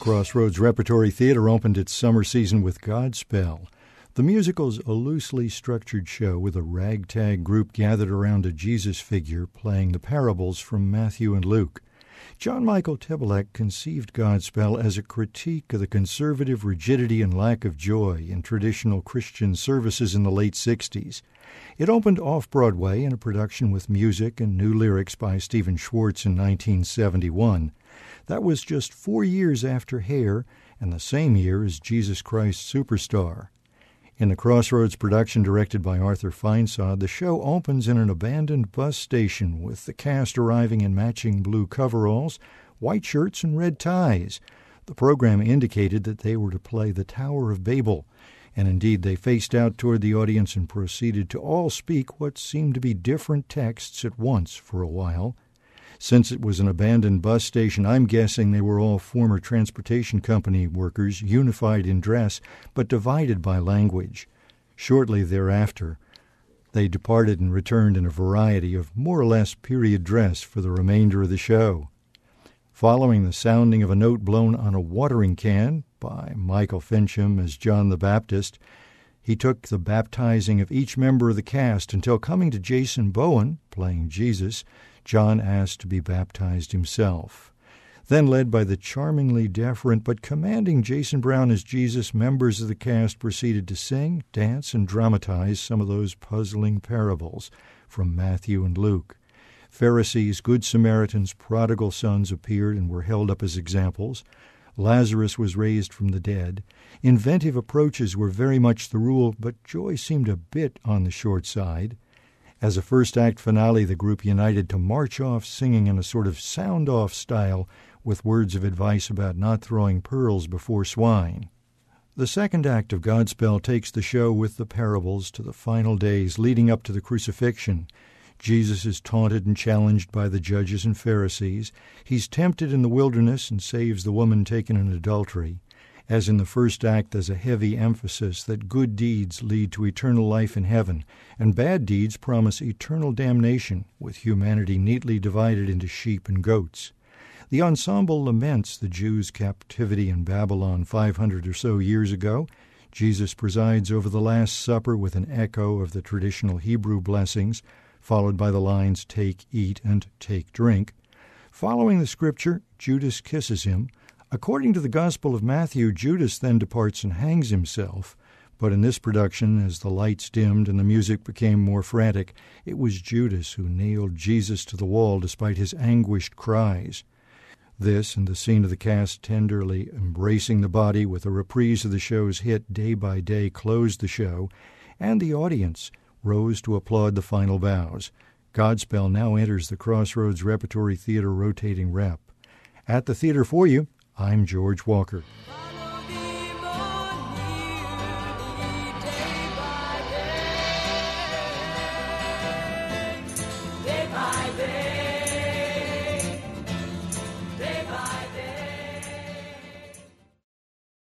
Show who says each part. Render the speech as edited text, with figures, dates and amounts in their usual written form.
Speaker 1: Crossroads Repertory Theater opened its summer season with Godspell. The musical's a loosely structured show with a ragtag group gathered around a Jesus figure playing the parables from Matthew and Luke. John Michael Tebelek conceived Godspell as a critique of the conservative rigidity and lack of joy in traditional Christian services in the late 60s. It opened off-Broadway in a production with music and new lyrics by Stephen Schwartz in 1971. That was just 4 years after Hair, and the same year as Jesus Christ Superstar. In the Crossroads production directed by Arthur Feinsod, the show opens in an abandoned bus station with the cast arriving in matching blue coveralls, white shirts, and red ties. The program indicated that they were to play the Tower of Babel, and indeed they faced out toward the audience and proceeded to all speak what seemed to be different texts at once for a while. Since it was an abandoned bus station, I'm guessing they were all former transportation company workers, unified in dress, but divided by language. Shortly thereafter, they departed and returned in a variety of more or less period dress for the remainder of the show. Following the sounding of a note blown on a watering can by Michael Fincham as John the Baptist, he took the baptizing of each member of the cast until coming to Jason Bowen, playing Jesus, John asked to be baptized himself. Then, led by the charmingly deferent but commanding Jason Brown as Jesus, members of the cast proceeded to sing, dance, and dramatize some of those puzzling parables from Matthew and Luke. Pharisees, Good Samaritans, prodigal sons appeared and were held up as examples. Lazarus was raised from the dead. Inventive approaches were very much the rule, but joy seemed a bit on the short side. As a first-act finale, the group united to march off singing in a sort of sound-off style with words of advice about not throwing pearls before swine. The second act of Godspell takes the show with the parables to the final days leading up to the crucifixion. Jesus is taunted and challenged by the judges and Pharisees. He's tempted in the wilderness and saves the woman taken in adultery. As in the first act, there's a heavy emphasis that good deeds lead to eternal life in heaven, and bad deeds promise eternal damnation, with humanity neatly divided into sheep and goats. The ensemble laments the Jews' captivity in Babylon 500 or so years ago. Jesus presides over the Last Supper with an echo of the traditional Hebrew blessings, followed by the lines, "Take, eat, and take, drink." Following the scripture, Judas kisses him. According to the Gospel of Matthew, Judas then departs and hangs himself. But in this production, as the lights dimmed and the music became more frantic, it was Judas who nailed Jesus to the wall despite his anguished cries. This and the scene of the cast tenderly embracing the body with a reprise of the show's hit Day by Day closed the show, and the audience rose to applaud the final bows. Godspell now enters the Crossroads Repertory Theater rotating rep. At the theater for you, I'm George Walker.